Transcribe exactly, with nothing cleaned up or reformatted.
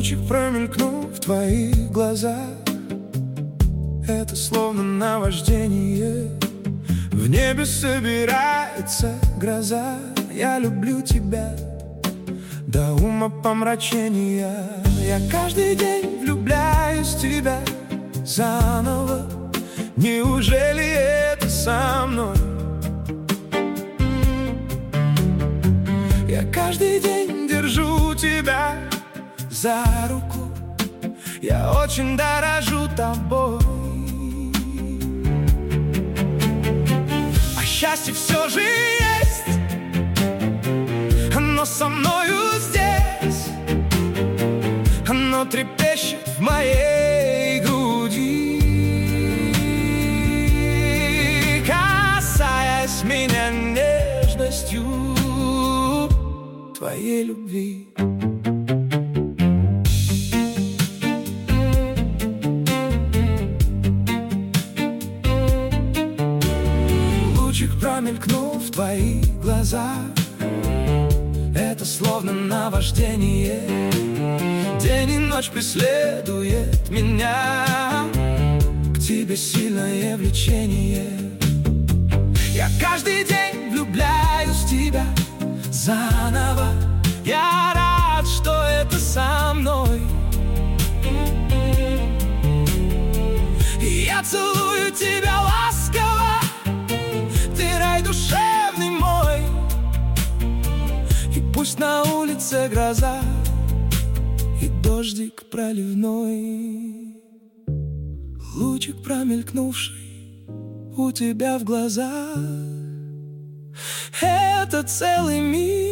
Лучик промелькнул в твоих глазах, это словно наваждение. В небе собирается гроза. Я люблю тебя до умопомрачения. Я каждый день влюбляюсь в тебя заново. Неужели это со мной? Я каждый день держу тебя за руку. Я очень дорожу тобой. А счастье все же есть, оно со мною здесь. Оно трепещет в моей груди, касаясь меня нежностью твоей любви. Лучик промелькнул в твоих глазах, это словно наваждение. День и ночь преследует меня, к тебе сильное влечение. Я каждый день влюбляюсь в тебя заново. Я рад, что это со мной. Я целую тебя ласково, ты рай душевный мой. И пусть на улице гроза и дождик проливной, лучик промелькнувший у тебя в глазах — это целый мир.